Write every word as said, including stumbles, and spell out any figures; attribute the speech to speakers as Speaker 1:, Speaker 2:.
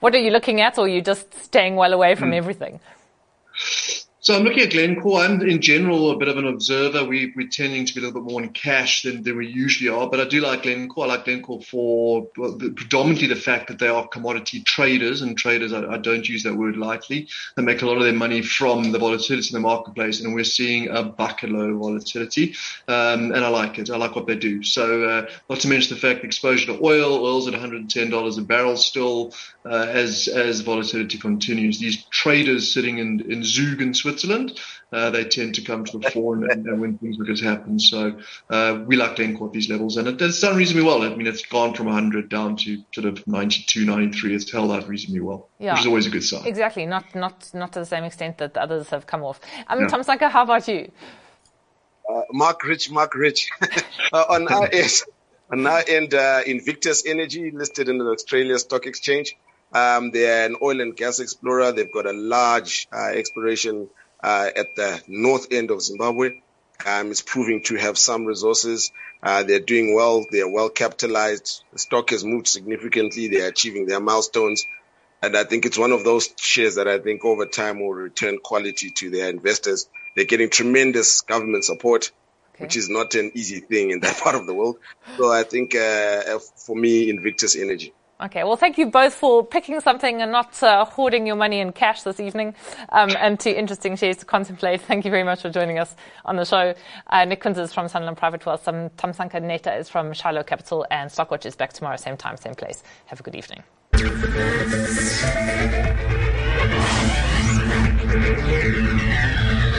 Speaker 1: What are you looking at, or are you just staying well away from mm. everything?
Speaker 2: So I'm looking at Glencore. I'm in general a bit of an observer. We, we're tending to be a little bit more in cash than, than we usually are, but I do like Glencore. I like Glencore for well, the, predominantly the fact that they are commodity traders, and traders, I, I don't use that word lightly. They make a lot of their money from the volatility in the marketplace, and we're seeing a bucket load of volatility, um, and I like it. I like what they do. So uh, not to mention the fact the exposure to oil. Oil's at one hundred ten dollars a barrel still uh, as as volatility continues. These traders sitting in, in Zug in Switzerland, Switzerland, uh, they tend to come to the fore and, and when things like this happen. So uh, we like Glencore at these levels, and it, it's done reasonably well. I mean, it's gone from one hundred down to sort of ninety-two, ninety-three. It's held out reasonably well, yeah. which is always a good sign.
Speaker 1: Exactly, not not not to the same extent that others have come off. Um, yeah. Thamsanqa, how about you?
Speaker 3: Uh, Mark Rich, Mark Rich. uh, on our end, on our end uh, Invictus Energy, listed in the Australia Stock Exchange. Um, they're an oil and gas explorer. They've got a large uh, exploration uh, at the north end of Zimbabwe. Um, it's proving to have some resources. Uh, they're doing well. They're well capitalized. The stock has moved significantly. They're achieving their milestones. And I think it's one of those shares that I think over time will return quality to their investors. They're getting tremendous government support, okay. which is not an easy thing in that part of the world. So I think uh, for me, Invictus Energy.
Speaker 1: Okay, well, thank you both for picking something and not uh, hoarding your money in cash this evening, um, and two interesting shares to contemplate. Thank you very much for joining us on the show. Uh, Nick Quinter is from Sanlam Private Wealth, um, Thamsanqa Neta is from Shiloh Capital, and Stockwatch is back tomorrow, same time, same place. Have a good evening. Thank you.